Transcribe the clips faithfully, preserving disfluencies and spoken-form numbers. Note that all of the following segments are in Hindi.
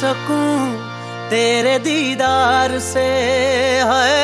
सकूं तेरे दीदार से है।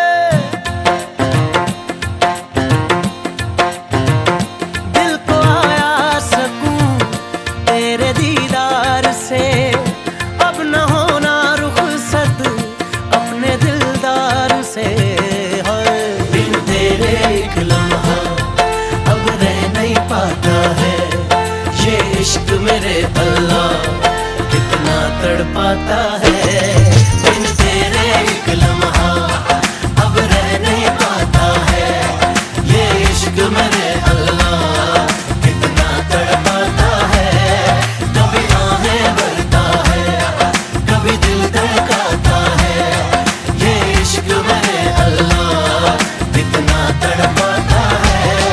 दिल को आया सकूं तेरे दीदार से, अब न होना रुखसत अपने दिलदार से है। बिन तेरे एक लम्हा अब रह नहीं पाता है, ये इश्क मेरे अल्लाह कितना तड़पाता है। बिन तेरे एक लम्हा अब रह नहीं पाता है, ये इश्क मेरे अल्लाह कितना तड़पाता है। कभी आहें भरता है, कभी दिल धड़काता है, ये इश्क मेरे अल्लाह कितना तड़पाता है।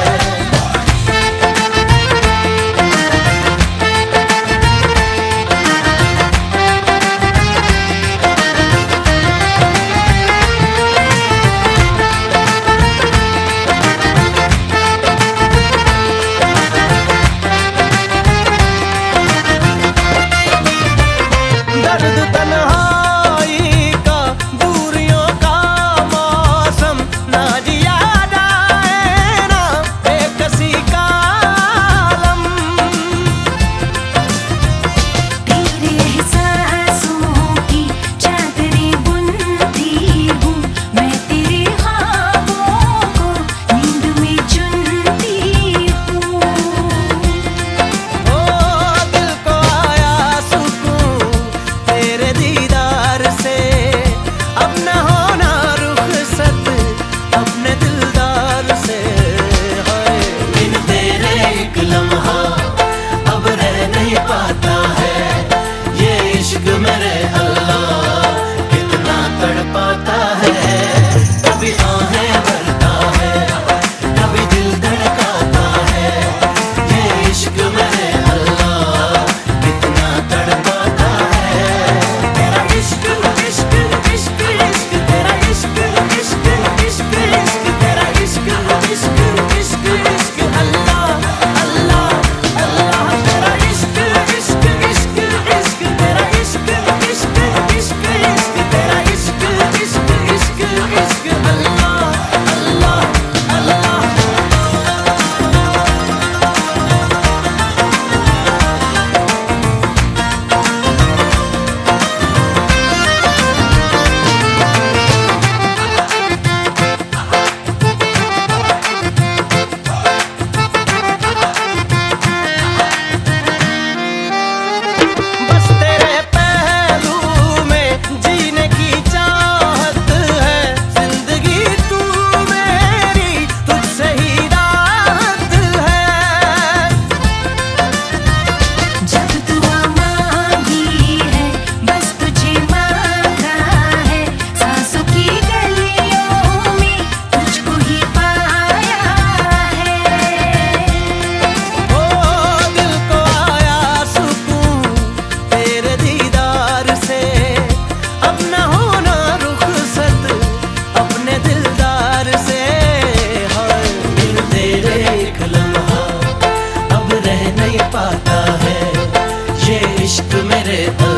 दर्द तन्हाई का, दूरियों का मौसम, ना जिया जाए ना बेकसी का आलम। तेरे एहसासों की चादरें बुनती हूँ मैं, तेरे ख्वाबों को नींद में चुनती हूँ। ओ दिल को आया सुकून तेरे दीदार से, अब न होना रुखसत अपने दिलदार से है। बिन तेरे एक लम्हा अब रह नहीं पाता है, ये इश्क मेरे अल्लाह कितना तड़पाता है। कभी आहें भरता है, कभी दिल धड़काता है, ये इश्क मेरे अल्लाह कितना तड़पाता है। तेरा इश्क इश्क इश्क इश्क तेरा इश्क इश्क इश्क इश्क तेरा इश्क इश्क इश्क इश्क अल्लाह अल्लाह अल्लाह। तेरा इश्क इश्क इश्क इश्क तेरा इश्क इश्क इश्क इश्क तेरा इश्क इश्क इश्क इश्क अल्लाह अल्लाह अल्लाह। बस तेरे पहलू में जीने की चाहत है, जिंदगी तू मेरी तुझसे ही राहत है। जब दुआ मांगी है बस तुझे मांगा है, सांसों की गलियों में तुझको ही पाया है। ओ दिल को आया सुकून तेरे दीदार से, अब न होना रुखसत अपने दिलदार से है। बिन तेरे एक लम्हा अब रह नहीं पाता है, ये इश्क मेरे